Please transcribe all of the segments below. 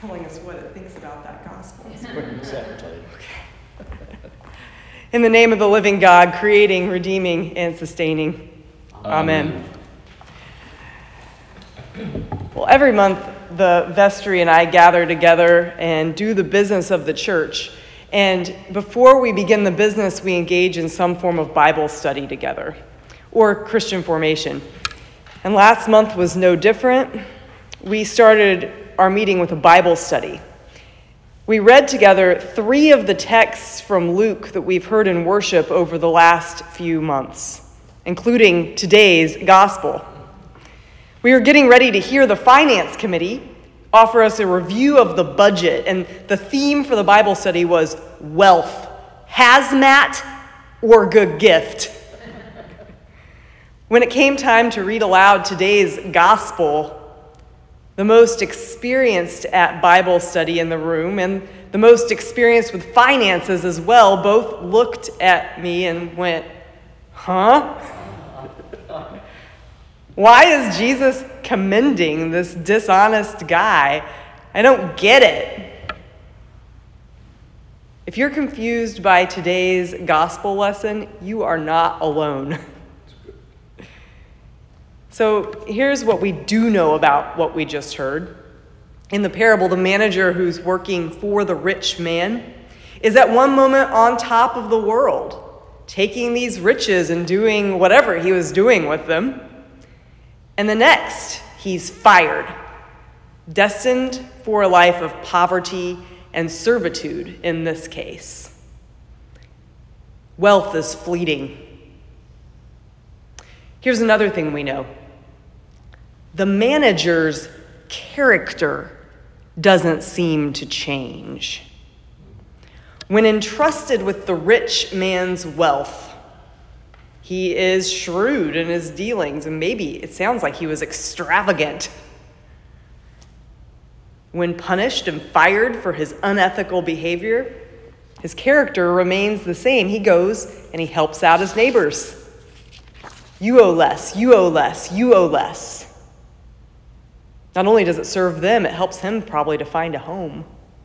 telling us what it thinks about that gospel. Exactly. In the name of the living God, creating, redeeming, and sustaining. Amen. Well, every month, the vestry and I gather together and do the business of the church. And before we begin the business, we engage in some form of Bible study together or Christian formation. And last month was no different. We started our meeting with a Bible study. We read together 3 of the texts from Luke that we've heard in worship over the last few months, including today's gospel. We were getting ready to hear the finance committee offer us a review of the budget, and the theme for the Bible study was wealth, hazmat, or good gift. When it came time to read aloud today's gospel, the most experienced at Bible study in the room and the most experienced with finances as well both looked at me and went, huh? Why is Jesus commending this dishonest guy? I don't get it. If you're confused by today's gospel lesson, you are not alone. So here's what we do know about what we just heard. In the parable, the manager who's working for the rich man is at one moment on top of the world, taking these riches and doing whatever he was doing with them. And the next, he's fired, destined for a life of poverty and servitude in this case. Wealth is fleeting. Here's another thing we know. The manager's character doesn't seem to change. When entrusted with the rich man's wealth, he is shrewd in his dealings, and maybe it sounds like he was extravagant. When punished and fired for his unethical behavior, his character remains the same. He goes and he helps out his neighbors. You owe less, you owe less, you owe less. Not only does it serve them, it helps him probably to find a home.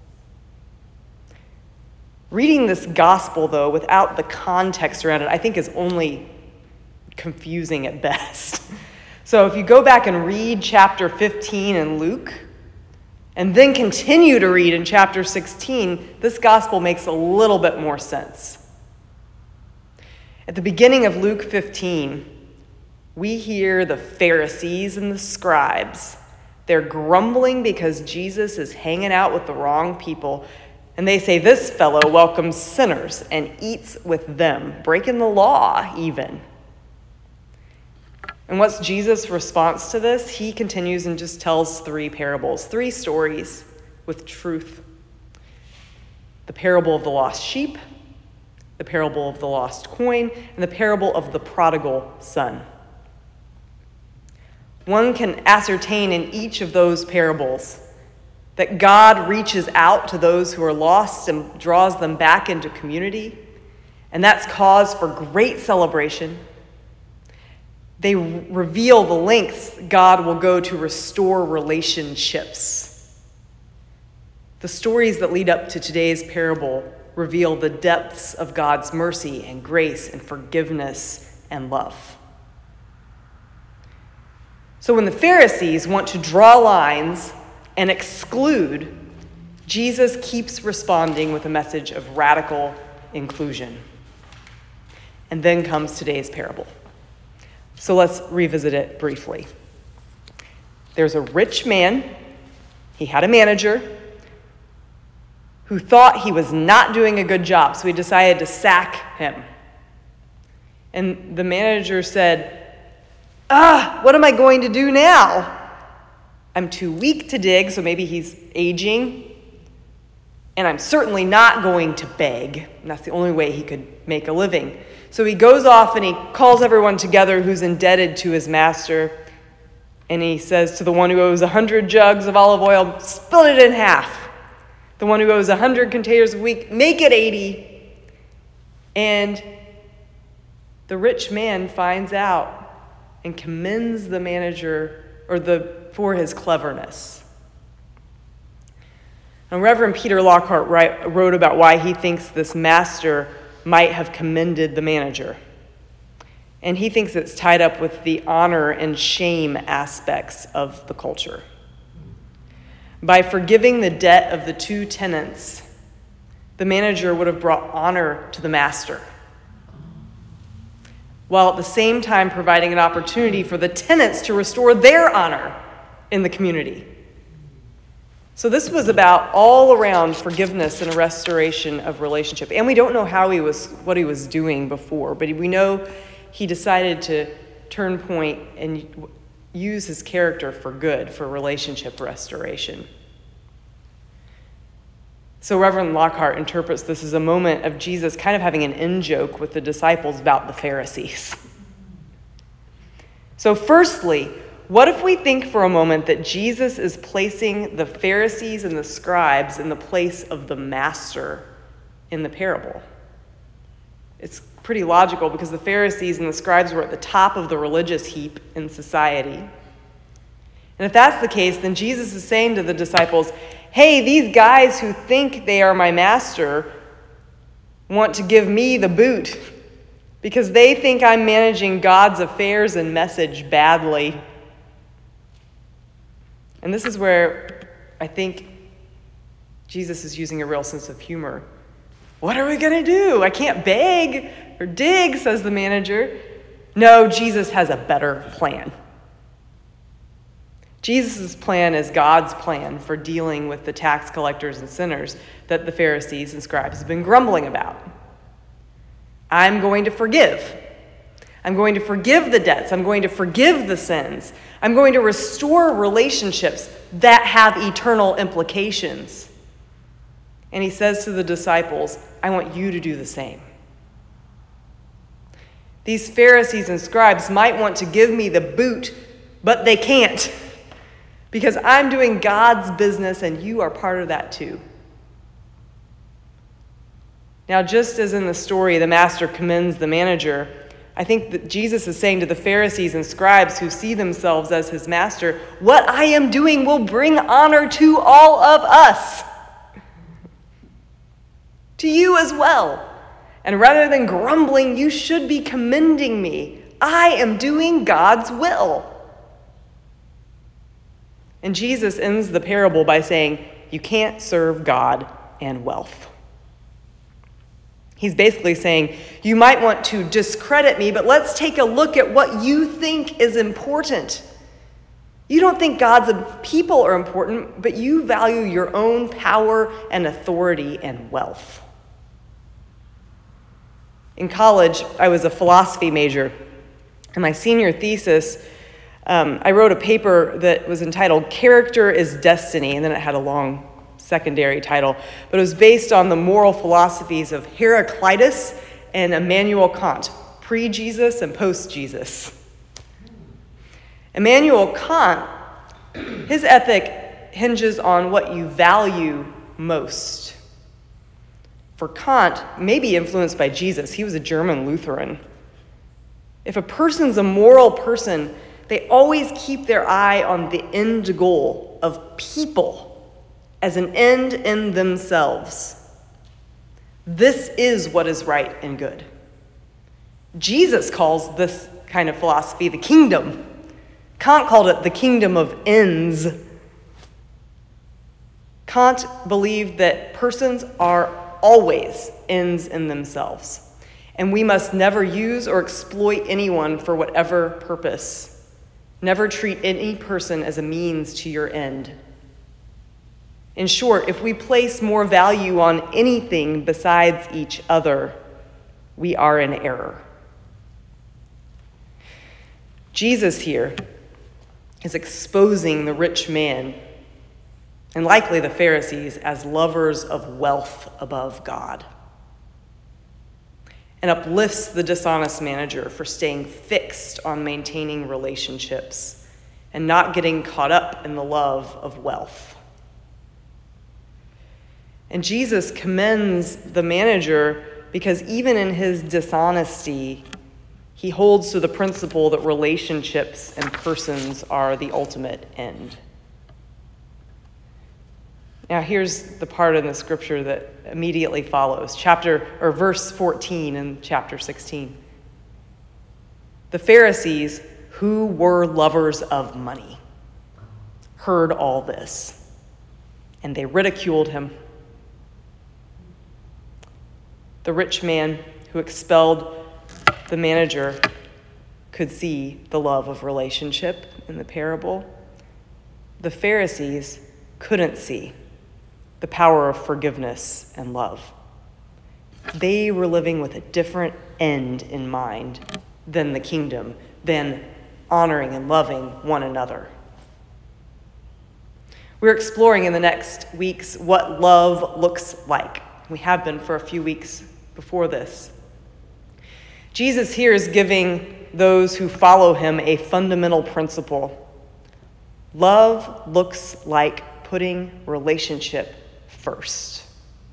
Reading this gospel, though, without the context around it, I think is only confusing at best. So if you go back and read chapter 15 in Luke, and then continue to read in chapter 16, this gospel makes a little bit more sense. At the beginning of Luke 15, we hear the Pharisees and the scribes. They're grumbling because Jesus is hanging out with the wrong people. And they say, this fellow welcomes sinners and eats with them, breaking the law even. And what's Jesus' response to this? He continues and just tells 3 parables, 3 stories with truth. The parable of the lost sheep, the parable of the lost coin, and the parable of the prodigal son. One can ascertain in each of those parables that God reaches out to those who are lost and draws them back into community, and that's cause for great celebration. They reveal the lengths God will go to restore relationships. The stories that lead up to today's parable reveal the depths of God's mercy and grace and forgiveness and love. So when the Pharisees want to draw lines and exclude, Jesus keeps responding with a message of radical inclusion. And then comes today's parable. So let's revisit it briefly. There's a rich man. He had a manager who thought he was not doing a good job, so he decided to sack him. And the manager said, what am I going to do now? I'm too weak to dig, so maybe he's aging. And I'm certainly not going to beg. And that's the only way he could make a living. So he goes off and he calls everyone together who's indebted to his master. And he says to the one who owes 100 jugs of olive oil, split it in half. The one who owes 100 containers a week, make it 80. And the rich man finds out and commends the manager for his cleverness. And Reverend Peter Lockhart wrote about why he thinks this master might have commended the manager. And he thinks it's tied up with the honor and shame aspects of the culture. By forgiving the debt of the two tenants, the manager would have brought honor to the master, while at the same time providing an opportunity for the tenants to restore their honor in the community. So this was about all around forgiveness and a restoration of relationship. And we don't know what he was doing before, but we know he decided to turn point and use his character for good, for relationship restoration. So Reverend Lockhart interprets this as a moment of Jesus kind of having an in-joke with the disciples about the Pharisees. So firstly, what if we think for a moment that Jesus is placing the Pharisees and the scribes in the place of the master in the parable? It's pretty logical because the Pharisees and the scribes were at the top of the religious heap in society. And if that's the case, then Jesus is saying to the disciples, hey, these guys who think they are my master want to give me the boot because they think I'm managing God's affairs and message badly. And this is where I think Jesus is using a real sense of humor. What are we going to do? I can't beg or dig, says the manager. No, Jesus has a better plan. Jesus' plan is God's plan for dealing with the tax collectors and sinners that the Pharisees and scribes have been grumbling about. I'm going to forgive. I'm going to forgive the debts. I'm going to forgive the sins. I'm going to restore relationships that have eternal implications. And he says to the disciples, I want you to do the same. These Pharisees and scribes might want to give me the boot, but they can't. Because I'm doing God's business and you are part of that too. Now, just as in the story, the master commends the manager, I think that Jesus is saying to the Pharisees and scribes who see themselves as his master, what I am doing will bring honor to all of us. To you as well. And rather than grumbling, you should be commending me. I am doing God's will. And Jesus ends the parable by saying, you can't serve God and wealth. He's basically saying, you might want to discredit me, but let's take a look at what you think is important. You don't think God's people are important, but you value your own power and authority and wealth. In college, I was a philosophy major. In my senior thesis, I wrote a paper that was entitled Character is Destiny, and then it had a long secondary title, but it was based on the moral philosophies of Heraclitus and Immanuel Kant, pre-Jesus and post-Jesus. Immanuel Kant, his ethic hinges on what you value most. For Kant, maybe influenced by Jesus, he was a German Lutheran. If a person's a moral person, they always keep their eye on the end goal of people as an end in themselves. This is what is right and good. Jesus calls this kind of philosophy the kingdom. Kant called it the kingdom of ends. Kant believed that persons are always ends in themselves, and we must never use or exploit anyone for whatever purpose. Never treat any person as a means to your end. In short, if we place more value on anything besides each other, we are in error. Jesus here is exposing the rich man, and likely the Pharisees, as lovers of wealth above God, and uplifts the dishonest manager for staying fixed on maintaining relationships and not getting caught up in the love of wealth. And Jesus commends the manager because even in his dishonesty, he holds to the principle that relationships and persons are the ultimate end. Now here's the part in the scripture that immediately follows, verse 14 in chapter 16. The Pharisees, who were lovers of money, heard all this, and they ridiculed him. The rich man who expelled the manager could see the love of relationship in the parable. The Pharisees couldn't see the power of forgiveness and love. They were living with a different end in mind than the kingdom, than honoring and loving one another. We're exploring in the next weeks what love looks like. We have been for a few weeks before this. Jesus here is giving those who follow him a fundamental principle. Love looks like putting relationship first.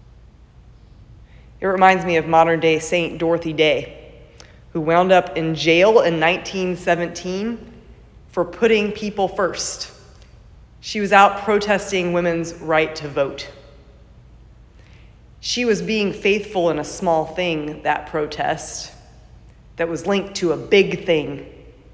It reminds me of modern-day Saint Dorothy Day, who wound up in jail in 1917 for putting people first. She was out protesting women's right to vote. She was being faithful in a small thing, that protest, that was linked to a big thing.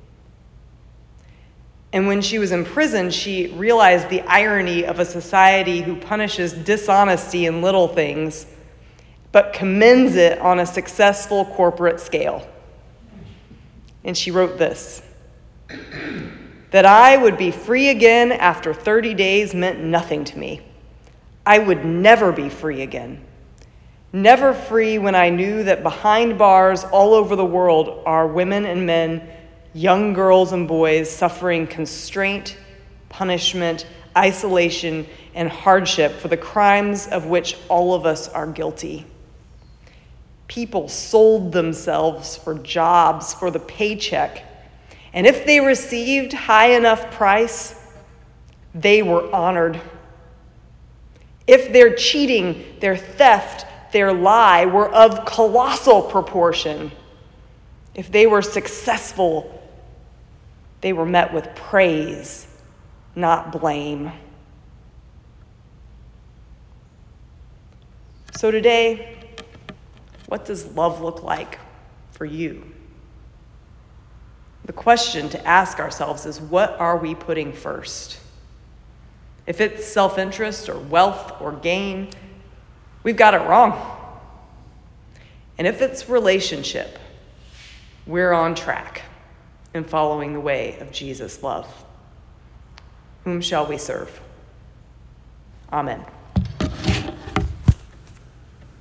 And when she was in prison, she realized the irony of a society who punishes dishonesty in little things, but commends it on a successful corporate scale. And she wrote this: that I would be free again after 30 days meant nothing to me. I would never be free again. Never free when I knew that behind bars all over the world are women and men, young girls and boys suffering constraint, punishment, isolation, and hardship for the crimes of which all of us are guilty. People sold themselves for jobs, for the paycheck, and if they received high enough price, they were honored. If their cheating, their theft, their lie were of colossal proportion, if they were successful, they were met with praise, not blame. So today, what does love look like for you? The question to ask ourselves is, what are we putting first? If it's self-interest or wealth or gain, we've got it wrong. And if it's relationship, we're on track in following the way of Jesus' love. Whom shall we serve? Amen.